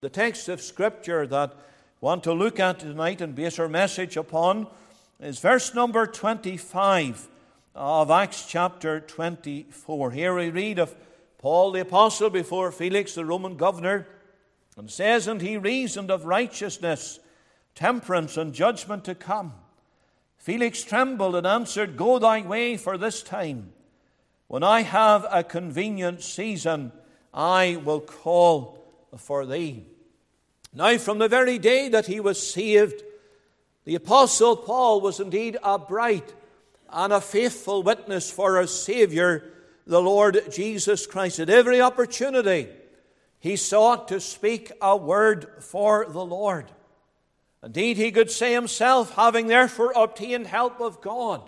The text of Scripture that we want to look at tonight and base our message upon is verse number 25 of Acts chapter 24. Here we read of Paul the apostle before Felix the Roman governor, and it says, "And he reasoned of righteousness, temperance, and judgment to come. Felix trembled and answered, Go thy way for this time. When I have a convenient season, I will call for thee." Now, from the very day that he was saved, the apostle Paul was indeed a bright and a faithful witness for our Savior, the Lord Jesus Christ. At every opportunity, he sought to speak a word for the Lord. Indeed, he could say himself, having therefore obtained help of God,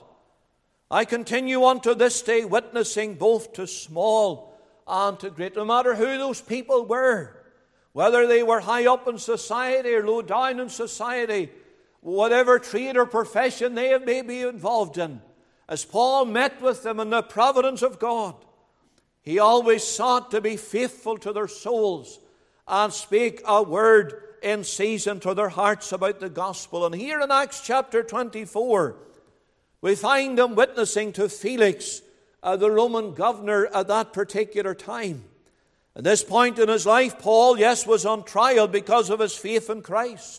I continue unto this day witnessing both to small and to great. No matter who those people were, whether they were high up in society or low down in society, whatever trade or profession they may be involved in, as Paul met with them in the providence of God, he always sought to be faithful to their souls and speak a word in season to their hearts about the gospel. And here in Acts chapter 24, we find him witnessing to Felix, the Roman governor at that particular time. At this point in his life, Paul, was on trial because of his faith in Christ.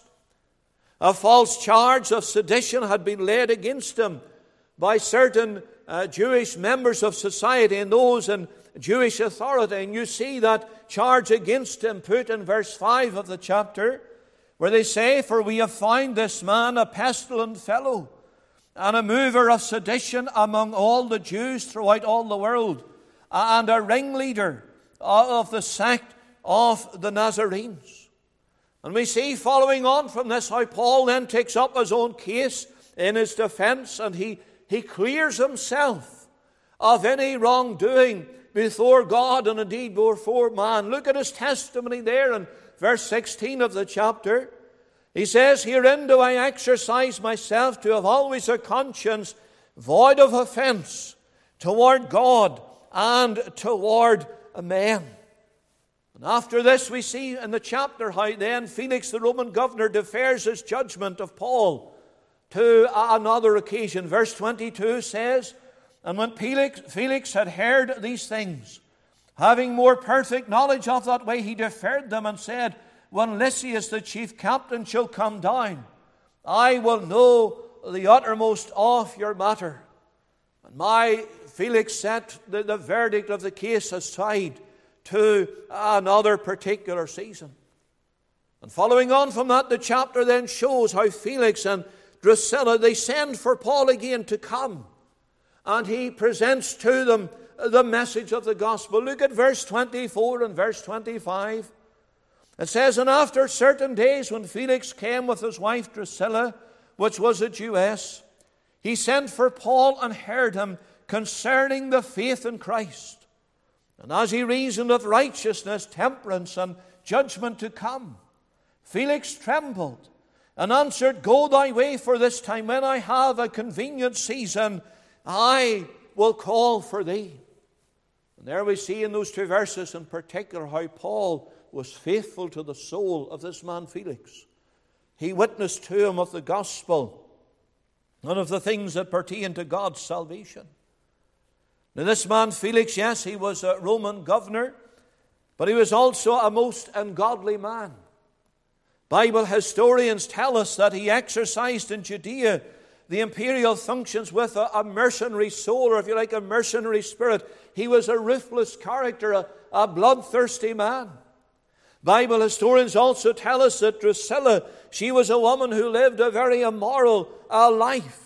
A false charge of sedition had been laid against him by certain Jewish members of society and those in Jewish authority. And you see that charge against him put in verse 5 of the chapter, where they say, For we have found this man a pestilent fellow, and a mover of sedition among all the Jews throughout all the world, and a ringleader of the sect of the Nazarenes. And we see, following on from this, how Paul then takes up his own case in his defense, and he clears himself of any wrongdoing before God and indeed before man. Look at his testimony there in verse 16 of the chapter. He says, Herein do I exercise myself to have always a conscience void of offense toward God and toward men. And after this we see in the chapter how then Felix the Roman governor defers his judgment of Paul to another occasion. Verse 22 says, And when Felix had heard these things, having more perfect knowledge of that way, he deferred them and said, When Lysias the chief captain shall come down, I will know the uttermost of your matter. And Felix set the verdict of the case aside to another particular season. And following on from that, the chapter then shows how Felix and Drusilla, they send for Paul again to come. And he presents to them the message of the gospel. Look at verse 24 and verse 25. It says, And after certain days, when Felix came with his wife Drusilla, which was a Jewess, he sent for Paul and heard him concerning the faith in Christ. And as he reasoned of righteousness, temperance, and judgment to come, Felix trembled and answered, Go thy way for this time. When I have a convenient season, I will call for thee. And there we see in those two verses in particular how Paul was faithful to the soul of this man Felix. He witnessed to him of the gospel and of the things that pertain to God's salvation. Now this man Felix, he was a Roman governor, but he was also a most ungodly man. Bible historians tell us that he exercised in Judea the imperial functions with a mercenary soul, or if you like, a mercenary spirit. He was a ruthless character, a bloodthirsty man. Bible historians also tell us that Drusilla, she was a woman who lived a very immoral life.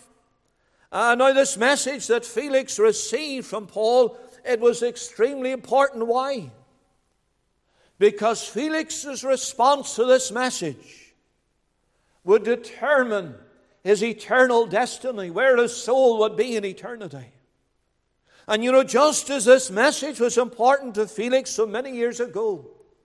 Now this message that Felix received from Paul, it was extremely important. Why? Because Felix's response to this message would determine his eternal destiny, where his soul would be in eternity. And just as this message was important to Felix so many years ago,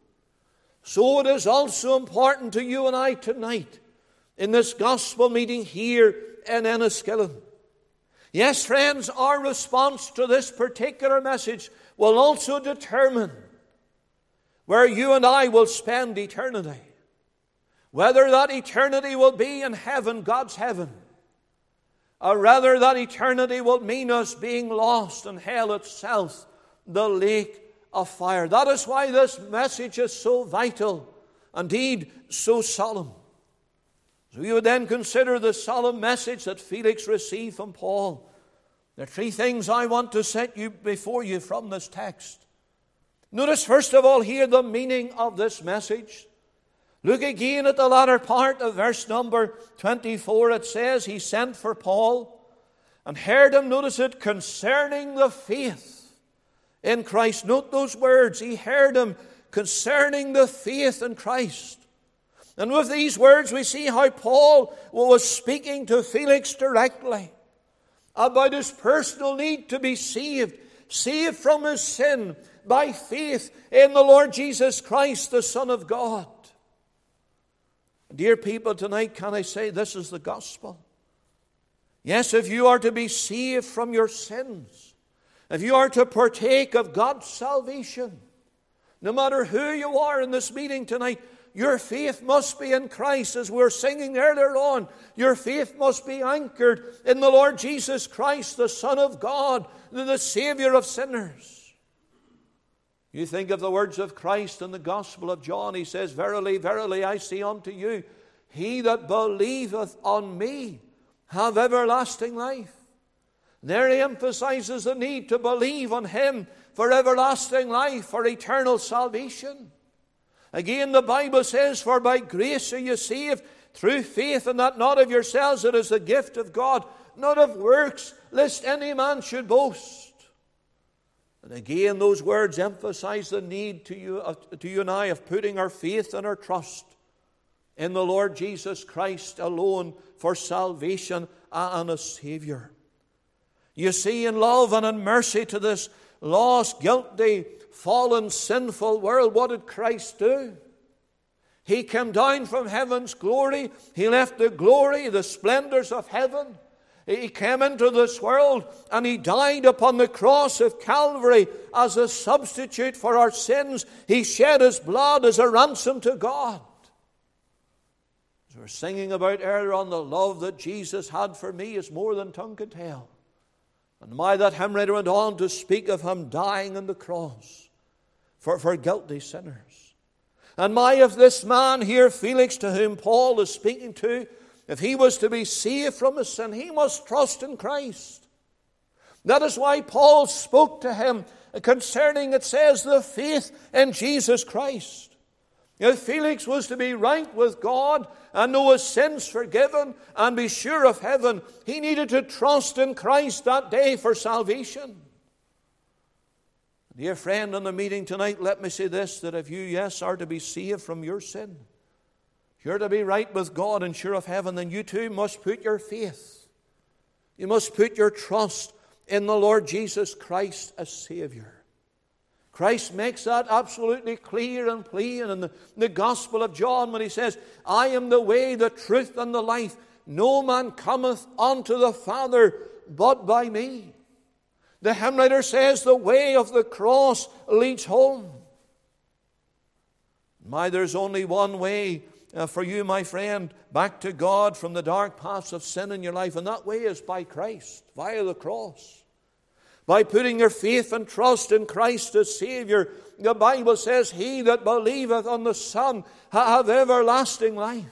so it is also important to you and I tonight in this gospel meeting here in Enniskillen. Yes, friends, our response to this particular message will also determine where you and I will spend eternity. Whether that eternity will be in heaven, God's heaven, or rather that eternity will mean us being lost in hell itself, the lake of fire. That is why this message is so vital, indeed so solemn. So we would then consider the solemn message that Felix received from Paul. There are three things I want to set you before you from this text. Notice first of all here the meaning of this message. Look again at the latter part of verse number 24. It says, he sent for Paul and heard him, notice it, concerning the faith in Christ. Note those words. He heard him concerning the faith in Christ. And with these words we see how Paul was speaking to Felix directly about his personal need to be saved from his sin by faith in the Lord Jesus Christ, the Son of God. Dear people, tonight can I say this is the gospel? Yes, if you are to be saved from your sins, if you are to partake of God's salvation, no matter who you are in this meeting tonight, your faith must be in Christ. As we were singing earlier on, your faith must be anchored in the Lord Jesus Christ, the Son of God, the Savior of sinners. You think of the words of Christ in the Gospel of John. He says, verily, verily, I say unto you, he that believeth on me have everlasting life. There he emphasizes the need to believe on him for everlasting life, for eternal salvation. Again, the Bible says, for by grace are you saved through faith, and that not of yourselves, it is the gift of God, not of works, lest any man should boast. And again, those words emphasize the need to you and I of putting our faith and our trust in the Lord Jesus Christ alone for salvation and a Savior. You see, in love and in mercy to this lost, guilty, fallen, sinful world, what did Christ do? He came down from heaven's glory. He left the glory, the splendors of heaven. He came into this world and He died upon the cross of Calvary as a substitute for our sins. He shed His blood as a ransom to God. As we were singing about earlier on, the love that Jesus had for me is more than tongue can tell. And my that hymn writer went on to speak of Him dying on the cross for guilty sinners. And my, if this man here, Felix, to whom Paul is speaking to, if he was to be saved from his sin, he must trust in Christ. That is why Paul spoke to him concerning, it says, the faith in Jesus Christ. If Felix was to be right with God and know his sins forgiven and be sure of heaven, he needed to trust in Christ that day for salvation. Dear friend, in the meeting tonight, let me say this, that if you, yes, are to be saved from your sin, if you're to be right with God and sure of heaven, then you too must put your faith, you must put your trust in the Lord Jesus Christ as Savior. Christ makes that absolutely clear and plain in the Gospel of John when He says, I am the way, the truth, and the life. No man cometh unto the Father but by me. The hymn writer says, the way of the cross leads home. There's only one way for you, my friend, back to God from the dark paths of sin in your life, and that way is by Christ, via the cross. By putting your faith and trust in Christ as Savior. The Bible says, he that believeth on the Son have everlasting life.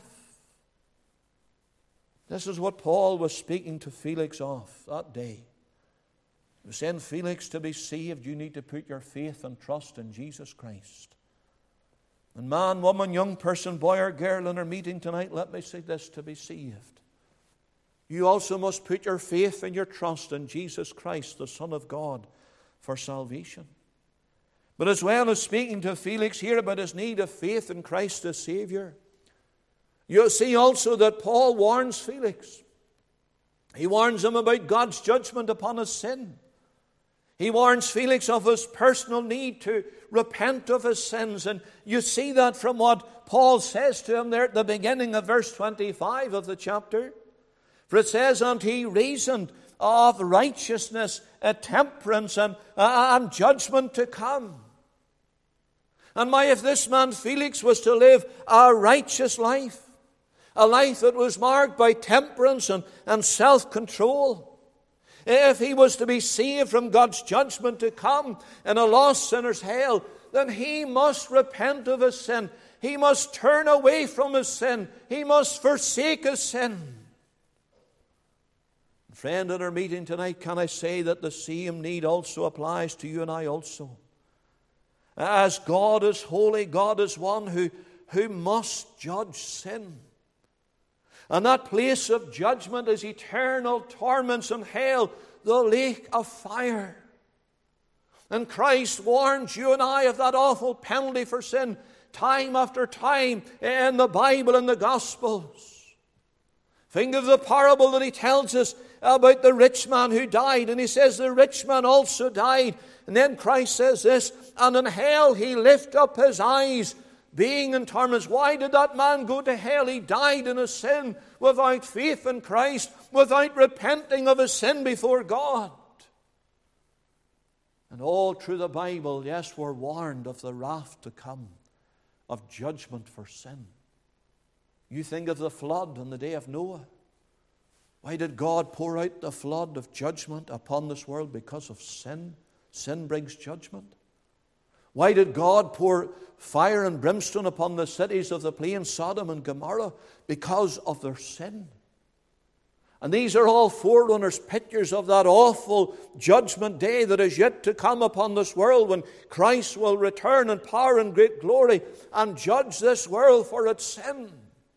This is what Paul was speaking to Felix of that day. He was saying, Felix, to be saved, you need to put your faith and trust in Jesus Christ. And man, woman, young person, boy or girl in our meeting tonight, let me say this, to be saved, you also must put your faith and your trust in Jesus Christ, the Son of God, for salvation. But as well as speaking to Felix here about his need of faith in Christ as Savior, you'll see also that Paul warns Felix. He warns him about God's judgment upon his sin. He warns Felix of his personal need to repent of his sins. And you see that from what Paul says to him there at the beginning of verse 25 of the chapter. For it says, and he reasoned of righteousness, temperance, and judgment to come. And if this man Felix was to live a righteous life, a life that was marked by temperance and self-control, if he was to be saved from God's judgment to come in a lost sinner's hell, then he must repent of his sin. He must turn away from his sin. He must forsake his sin. Friend, in our meeting tonight, can I say that the same need also applies to you and I also? As God is holy, God is one who must judge sin. And that place of judgment is eternal torments in hell, the lake of fire. And Christ warns you and I of that awful penalty for sin time after time in the Bible and the Gospels. Think of the parable that he tells us about the rich man who died. And he says the rich man also died. And then Christ says this, and in hell he lifted up his eyes, being in torments. Why did that man go to hell? He died in his sin, without faith in Christ, without repenting of his sin before God. And all through the Bible, yes, we're warned of the wrath to come, of judgment for sin. You think of the flood on the day of Noah. Why did God pour out the flood of judgment upon this world? Because of sin. Sin brings judgment. Why did God pour fire and brimstone upon the cities of the plain, Sodom and Gomorrah? Because of their sin. And these are all forerunners, pictures of that awful judgment day that is yet to come upon this world, when Christ will return in power and great glory and judge this world for its sin.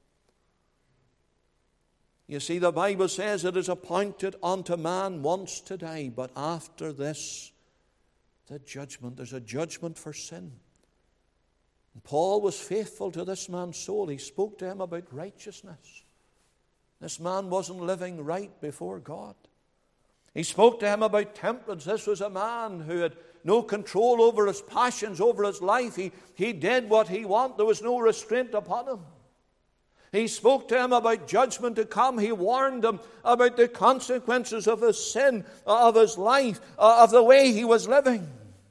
You see, the Bible says it is appointed unto man once to die, but after this, the judgment. There's a judgment for sin. And Paul was faithful to this man's soul. He spoke to him about righteousness. This man wasn't living right before God. He spoke to him about temperance. This was a man who had no control over his passions, over his life. He did what he wanted. There was no restraint upon him. He spoke to him about judgment to come. He warned him about the consequences of his sin, of his life, of the way he was living.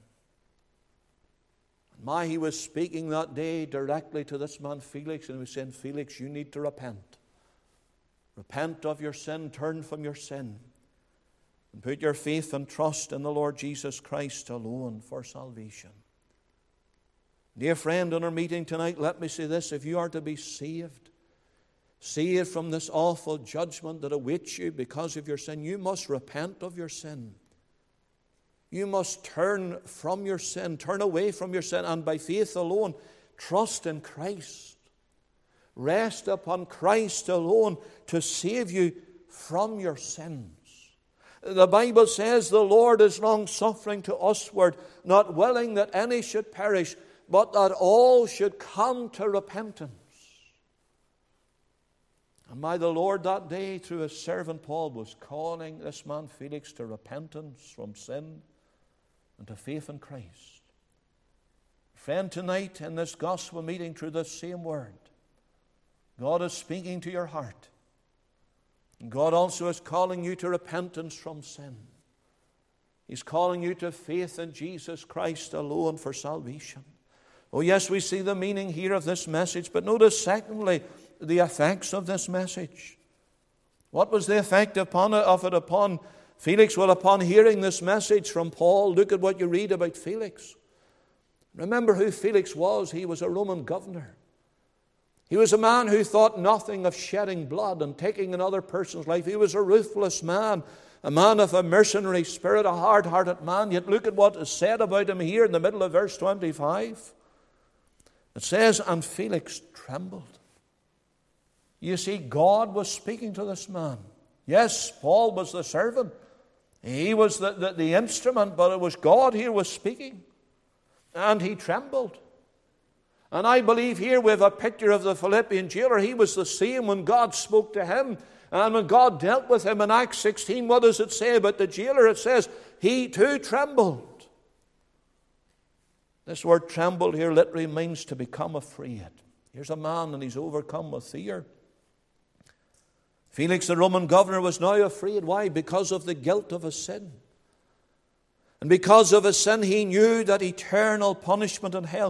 He was speaking that day directly to this man Felix, and he was saying, Felix, you need to repent. Repent of your sin, turn from your sin, and put your faith and trust in the Lord Jesus Christ alone for salvation. Dear friend, in our meeting tonight, let me say this. If you are to be saved from this awful judgment that awaits you because of your sin, you must repent of your sin. You must turn from your sin, turn away from your sin, and by faith alone, trust in Christ. Rest upon Christ alone to save you from your sins. The Bible says the Lord is long-suffering to usward, not willing that any should perish, but that all should come to repentance. And the Lord that day, through his servant Paul, was calling this man Felix to repentance from sin and to faith in Christ. Friend, tonight in this gospel meeting, through this same word, God is speaking to your heart. And God also is calling you to repentance from sin. He's calling you to faith in Jesus Christ alone for salvation. Oh yes, we see the meaning here of this message, but notice secondly, the effects of this message. What was the effect of it upon Felix? Well, upon hearing this message from Paul, look at what you read about Felix. Remember who Felix was. He was a Roman governor. He was a man who thought nothing of shedding blood and taking another person's life. He was a ruthless man, a man of a mercenary spirit, a hard-hearted man. Yet look at what is said about him here in the middle of verse 25. It says, and Felix trembled. You see, God was speaking to this man. Yes, Paul was the servant. He was the instrument, but it was God here was speaking. And he trembled. And I believe here we have a picture of the Philippian jailer. He was the same when God spoke to him. And when God dealt with him in Acts 16, what does it say about the jailer? It says, he too trembled. This word trembled here literally means to become afraid. Here's a man and he's overcome with fear. Felix, the Roman governor, was now afraid. Why? Because of the guilt of his sin. And because of his sin, he knew that eternal punishment in hell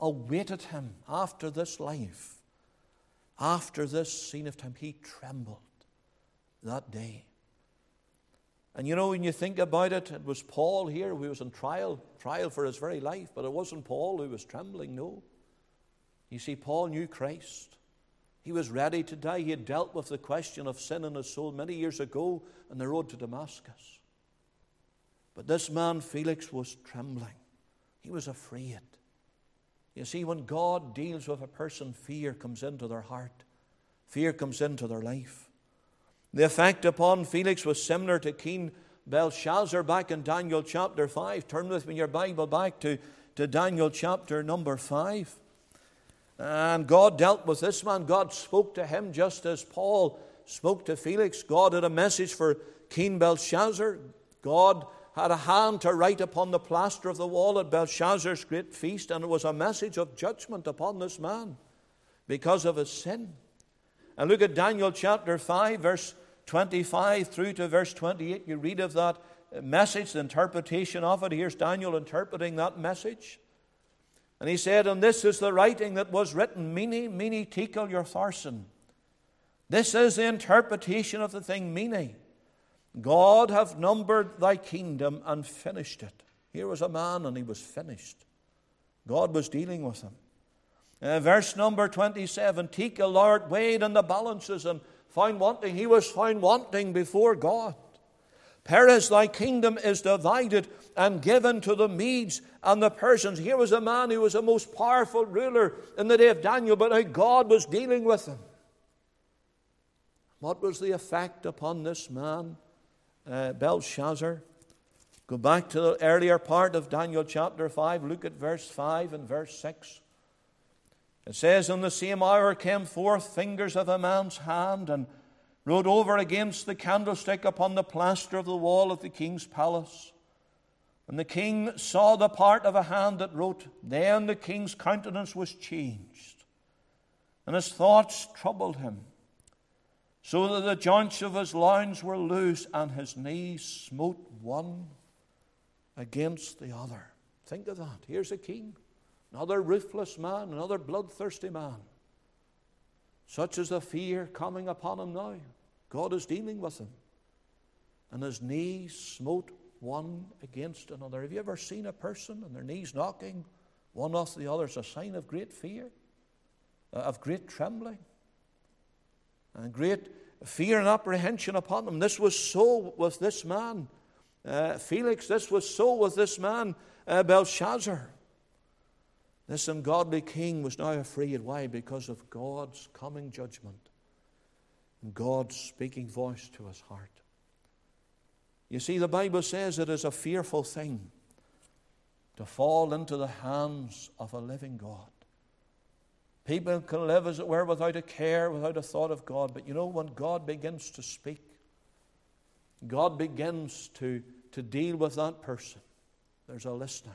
awaited him after this life, after this scene of time. He trembled that day. And you know, when you think about it, it was Paul here who was on trial for his very life, but it wasn't Paul who was trembling, no. You see, Paul knew Christ. He was ready to die. He had dealt with the question of sin in his soul many years ago on the road to Damascus. But this man, Felix, was trembling. He was afraid. You see, when God deals with a person, fear comes into their heart. Fear comes into their life. The effect upon Felix was similar to King Belshazzar back in Daniel chapter 5. Turn with me in your Bible back to Daniel chapter number 5. And God dealt with this man. God spoke to him just as Paul spoke to Felix. God had a message for King Belshazzar. God had a hand to write upon the plaster of the wall at Belshazzar's great feast, and it was a message of judgment upon this man because of his sin. And look at Daniel chapter 5, verse 25 through to verse 28. You read of that message, the interpretation of it. Here's Daniel interpreting that message. And he said, "And this is the writing that was written, Mene, Tekel, Upharsin. This is the interpretation of the thing, Mene. God hath numbered thy kingdom and finished it." Here was a man and he was finished. God was dealing with him. Verse number 27, Tekel, Lord, weighed in the balances and found wanting. He was found wanting before God. Peres, thy kingdom is divided and given to the Medes and the Persians. Here was a man who was the most powerful ruler in the day of Daniel, but now God was dealing with him. What was the effect upon this man, Belshazzar? Go back to the earlier part of Daniel chapter 5. Look at verse 5 and verse 6. It says, "In the same hour came forth fingers of a man's hand, and wrote over against the candlestick upon the plaster of the wall of the king's palace. And the king saw the part of a hand that wrote. Then the king's countenance was changed, and his thoughts troubled him, so that the joints of his loins were loose, and his knees smote one against the other." Think of that. Here's a king, another ruthless man, another bloodthirsty man. Such is the fear coming upon him now. God is dealing with him. And his knees smote one against another. Have you ever seen a person and their knees knocking one off the other? It's a sign of great fear, of great trembling, and great fear and apprehension upon them. This was so with this man, Felix. This was so with this man, Belshazzar. This ungodly king was now afraid. Why? Because of God's coming judgment and God's speaking voice to his heart. You see, the Bible says it is a fearful thing to fall into the hands of a living God. People can live, as it were, without a care, without a thought of God. But you know, when God begins to speak, God begins to deal with that person, there's a listening.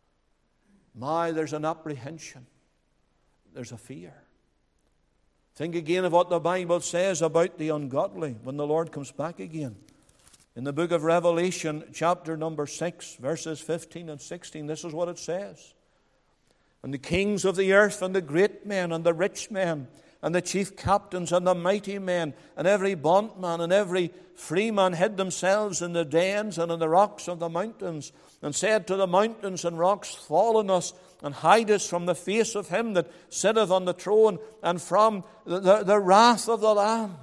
There's an apprehension. There's a fear. Think again of what the Bible says about the ungodly when the Lord comes back again. In the book of Revelation, chapter number 6, verses 15 and 16, this is what it says. "And the kings of the earth, and the great men, and the rich men, and the chief captains, and the mighty men, and every bondman, and every freeman hid themselves in the dens and in the rocks of the mountains, and said to the mountains and rocks, Fall on us, and hide us from the face of him that sitteth on the throne, and from the wrath of the Lamb."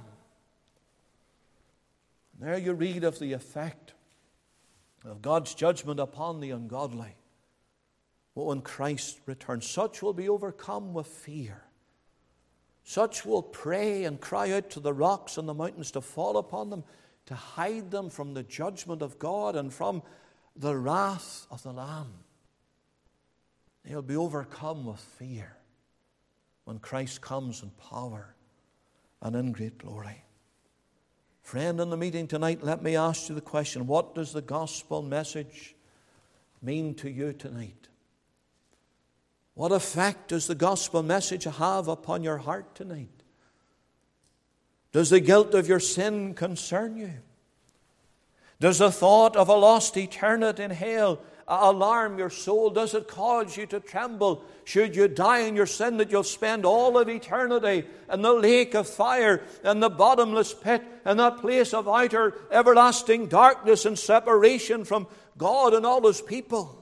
There you read of the effect of God's judgment upon the ungodly. But when Christ returns, such will be overcome with fear. Such will pray and cry out to the rocks and the mountains to fall upon them, to hide them from the judgment of God and from the wrath of the Lamb. They'll be overcome with fear when Christ comes in power and in great glory. Friend, in the meeting tonight, let me ask you the question, what does the gospel message mean to you tonight? What effect does the gospel message have upon your heart tonight? Does the guilt of your sin concern you? Does the thought of a lost eternity in hell alarm your soul? Does it cause you to tremble? Should you die in your sin, that you'll spend all of eternity in the lake of fire, in the bottomless pit, in that place of outer everlasting darkness and separation from God and all His people?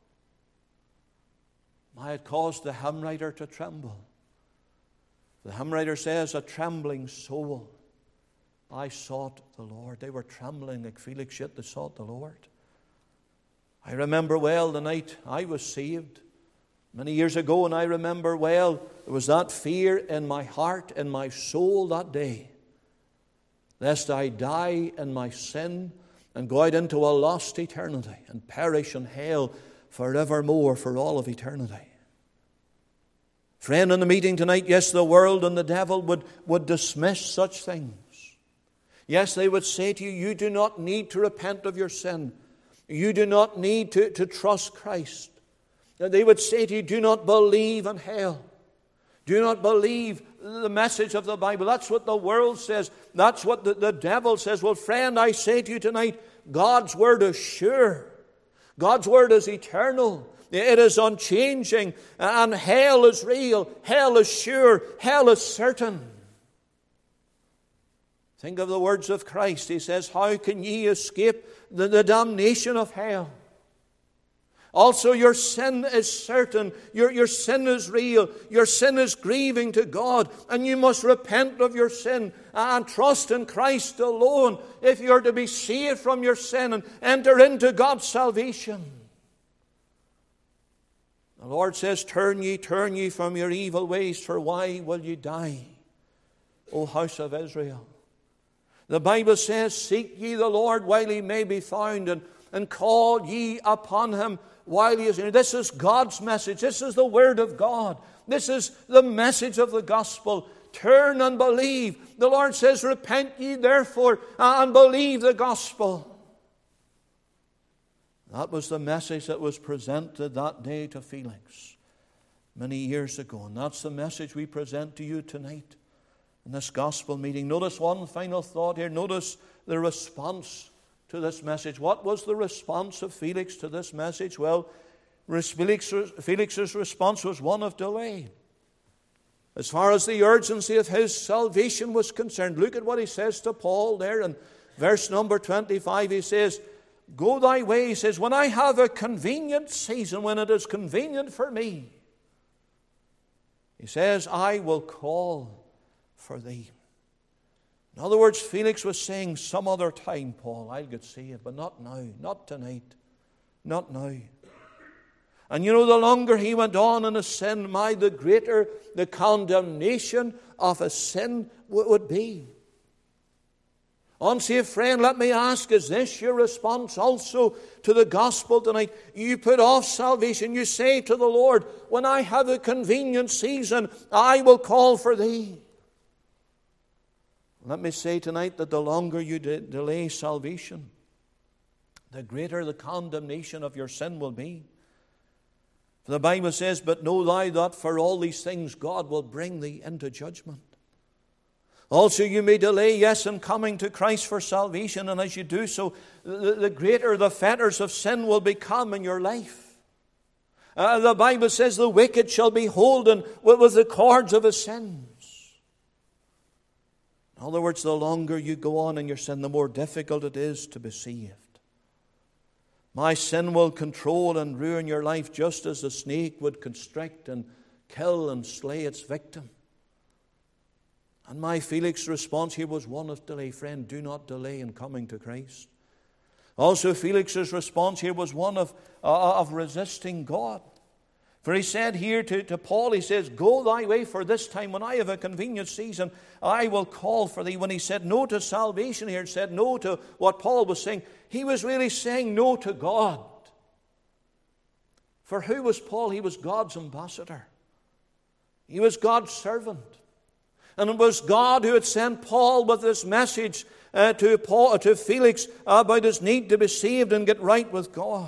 It caused the hymn writer to tremble. The hymn writer says, a trembling soul, I sought the Lord. They were trembling like Felix, yet they sought the Lord. I remember well the night I was saved many years ago, and I remember well there was that fear in my heart, in my soul that day, lest I die in my sin and go out into a lost eternity and perish in hell forevermore, for all of eternity. Friend, in the meeting tonight, yes, the world and the devil would dismiss such things. Yes, they would say to you, you do not need to repent of your sin. You do not need to trust Christ. They would say to you, do not believe in hell. Do not believe the message of the Bible. That's what the world says. That's what the devil says. Well, friend, I say to you tonight, God's Word is sure. God's Word is eternal. It is unchanging. And hell is real. Hell is sure. Hell is certain. Think of the words of Christ. He says, how can ye escape the damnation of hell? Also, your sin is certain. Your sin is real. Your sin is grieving to God. And you must repent of your sin and trust in Christ alone if you are to be saved from your sin and enter into God's salvation. The Lord says, turn ye from your evil ways, for why will you die, O house of Israel? The Bible says, seek ye the Lord while He may be found, and call ye upon Him while He is near. This is God's message. This is the Word of God. This is the message of the gospel. Turn and believe. The Lord says, repent ye therefore and believe the gospel. That was the message that was presented that day to Felix many years ago. And that's the message we present to you tonight in this gospel meeting. Notice one final thought here. Notice the response to this message. What was the response of Felix to this message? Well, Felix's response was one of delay. As far as the urgency of his salvation was concerned, look at what he says to Paul there in verse number 25. He says, go thy way. He says, when I have a convenient season, when it is convenient for me, he says, I will call for thee. In other words, Felix was saying, some other time, Paul, I'll get saved, but not now, not tonight, not now. And you know, the longer he went on in his sin, the greater the condemnation of his sin would be. Unsaved friend, let me ask, is this your response also to the gospel tonight? You put off salvation. You say to the Lord, when I have a convenient season, I will call for thee. Let me say tonight that the longer you delay salvation, the greater the condemnation of your sin will be. For the Bible says, but know thou that for all these things God will bring thee into judgment. Also you may delay, yes, in coming to Christ for salvation, and as you do so, the greater the fetters of sin will become in your life. The Bible says the wicked shall be holden with the cords of his sins. In other words, the longer you go on in your sin, the more difficult it is to be saved. My sin will control and ruin your life just as a snake would constrict and kill and slay its victim. And my Felix's response here was one of delay. Friend, do not delay in coming to Christ. Also, Felix's response here was one of resisting God. For he said here to Paul, he says, go thy way, for this time when I have a convenient season, I will call for thee. When he said no to salvation here, said no to what Paul was saying, he was really saying no to God. For who was Paul? He was God's ambassador. He was God's servant. And it was God who had sent Paul with this message to Felix about his need to be saved and get right with God.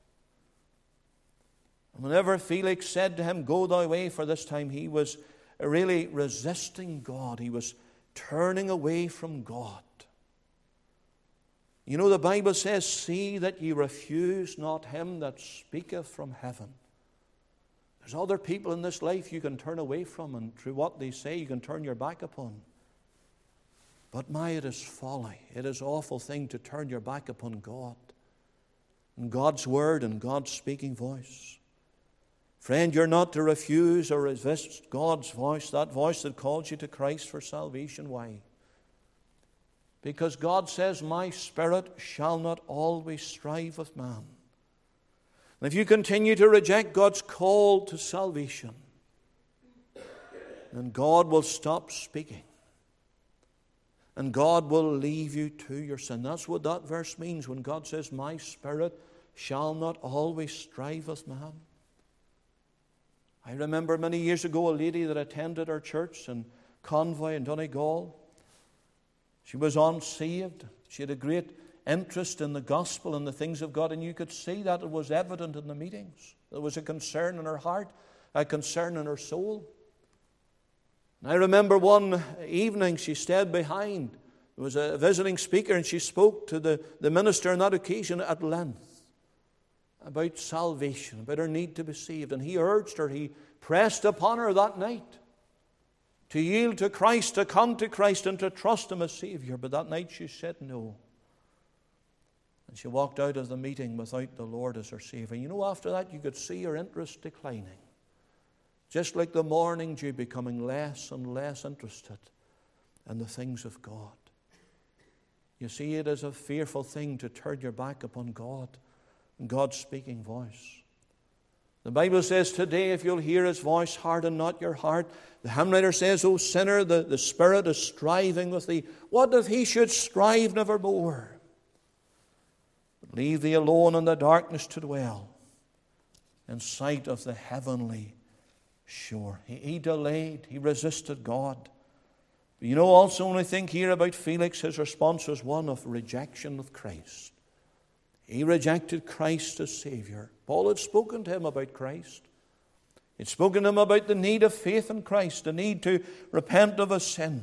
And whenever Felix said to him, go thy way, for this time, he was really resisting God. He was turning away from God. You know, the Bible says, see that ye refuse not him that speaketh from heaven. There's other people in this life you can turn away from, and through what they say you can turn your back upon. But it is folly. It is an awful thing to turn your back upon God and God's word and God's speaking voice. Friend, you're not to refuse or resist God's voice, that voice that calls you to Christ for salvation. Why? Because God says, my spirit shall not always strive with man. And if you continue to reject God's call to salvation, then God will stop speaking. And God will leave you to your sin. That's what that verse means when God says, my spirit shall not always strive with man. I remember many years ago a lady that attended our church in Convoy in Donegal. She was unsaved. She had a great interest in the gospel and the things of God, and you could see that it was evident in the meetings. There was a concern in her heart, a concern in her soul. And I remember one evening she stayed behind. There was a visiting speaker, and she spoke to the minister on that occasion at length about salvation, about her need to be saved. And he urged her, he pressed upon her that night to yield to Christ, to come to Christ, and to trust Him as Savior. But that night she said no. And she walked out of the meeting without the Lord as her Savior. You know, after that you could see her interest declining. Just like the morning dew, becoming less and less interested in the things of God. You see, it is a fearful thing to turn your back upon God and God's speaking voice. The Bible says today, if you'll hear His voice, harden not your heart. The hymn writer says, O sinner, the Spirit is striving with thee. What if he should strive nevermore? But leave thee alone in the darkness to dwell, in sight of the heavenly shore. He delayed. He resisted God. But you know also, when I think here about Felix, his response was one of rejection of Christ. He rejected Christ as Savior. Paul had spoken to him about Christ. He had spoken to him about the need of faith in Christ, the need to repent of his sin.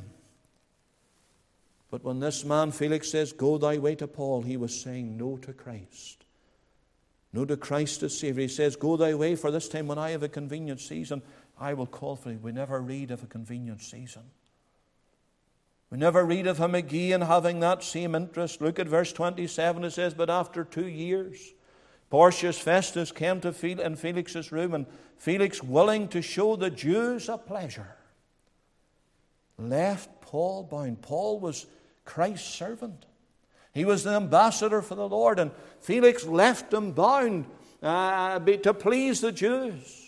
But when this man, Felix, says, go thy way to Paul, he was saying no to Christ. No to Christ as Savior. He says, go thy way, for this time when I have a convenient season, I will call for thee. We never read of a convenient season. We never read of him again having that same interest. Look at verse 27. It says, but after 2 years, Porcius Festus came to in Felix's room, and Felix, willing to show the Jews a pleasure, left Paul bound. Paul was Christ's servant. He was the ambassador for the Lord, and Felix left him bound to please the Jews.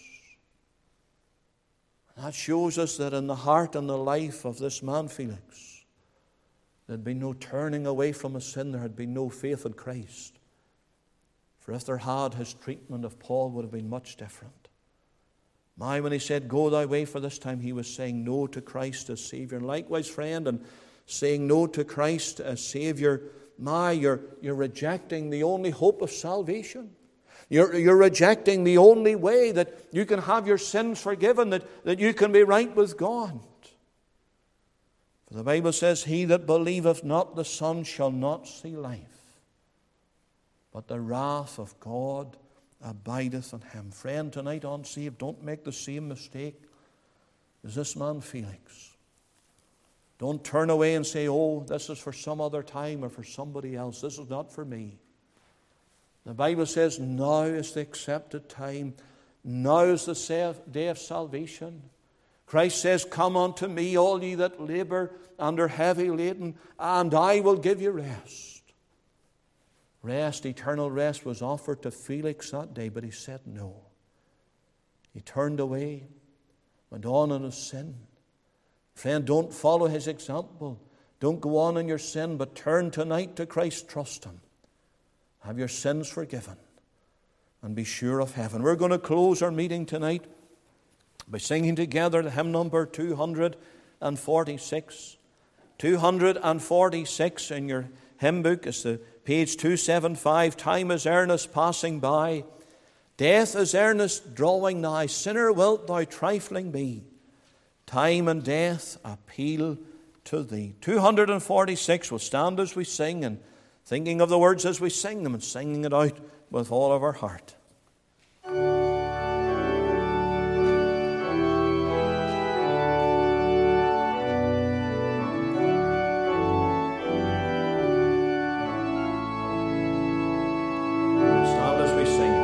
That shows us that in the heart and the life of this man, Felix, there had been no turning away from his sin. There had been no faith in Christ. For if there had, his treatment of Paul would have been much different. When he said, go thy way, for this time he was saying no to Christ as Savior. And likewise, friend, and saying no to Christ as Savior, you're rejecting the only hope of salvation. You're rejecting the only way that you can have your sins forgiven, that you can be right with God. For the Bible says, he that believeth not the Son shall not see life, but the wrath of God abideth on him. Friend, tonight unsaved, don't make the same mistake as this man Felix. Don't turn away and say, oh, this is for some other time or for somebody else. This is not for me. The Bible says now is the accepted time. Now is the day of salvation. Christ says, come unto me, all ye that labor and are heavy laden, and I will give you rest. Rest, eternal rest, was offered to Felix that day, but he said no. He turned away, went on in his sin. Friend, don't follow his example. Don't go on in your sin, but turn tonight to Christ. Trust Him. Have your sins forgiven, and be sure of heaven. We're going to close our meeting tonight by singing together the hymn number 246. 246 in your hymn book is the page 275. Time is earnest passing by. Death is earnest drawing nigh. Sinner, wilt thou trifling be? Time and death appeal to thee. 246. We'll stand as we sing and thinking of the words as we sing them and singing it out with all of our heart. Stand as we sing.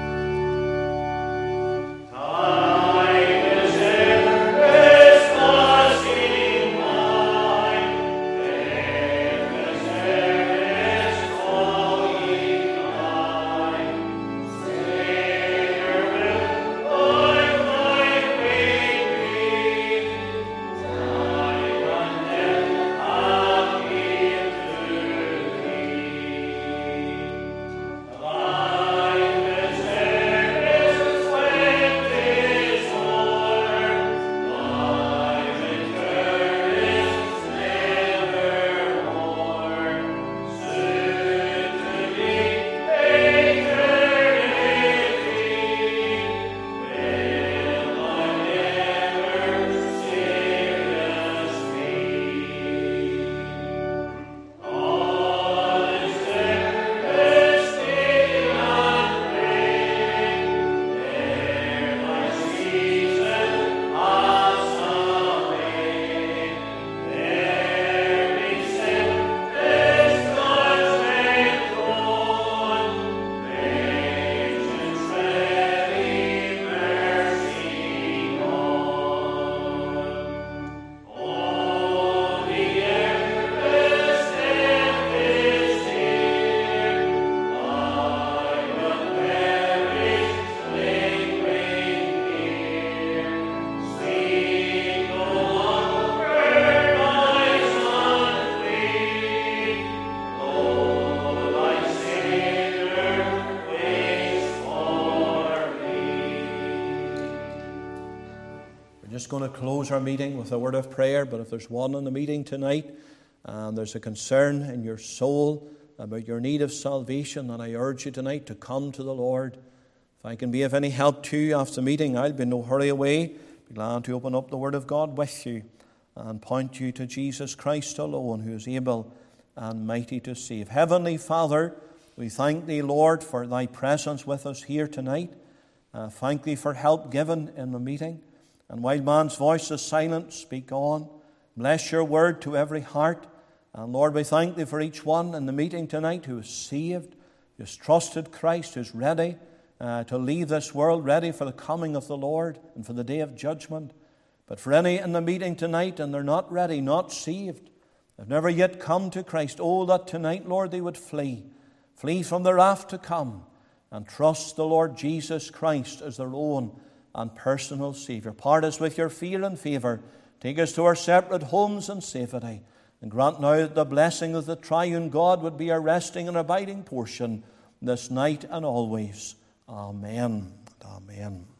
Just going to close our meeting with a word of prayer, but if there's one in the meeting tonight and there's a concern in your soul about your need of salvation, then I urge you tonight to come to the Lord. If I can be of any help to you after the meeting, I'll be in no hurry away. Be glad to open up the Word of God with you and point you to Jesus Christ alone, who is able and mighty to save. Heavenly Father, we thank Thee, Lord, for Thy presence with us here tonight. Thank Thee for help given in the meeting. And while man's voice is silent, speak on. Bless Your word to every heart. And Lord, we thank Thee for each one in the meeting tonight who is saved, who has trusted Christ, who is ready to leave this world, ready for the coming of the Lord and for the day of judgment. But for any in the meeting tonight and they're not ready, not saved, they've never yet come to Christ, oh, that tonight, Lord, they would flee from the wrath to come and trust the Lord Jesus Christ as their own and personal Savior. Part us with Your fear and favour. Take us to our separate homes in safety. And grant now that the blessing of the triune God would be our resting and abiding portion this night and always. Amen. Amen.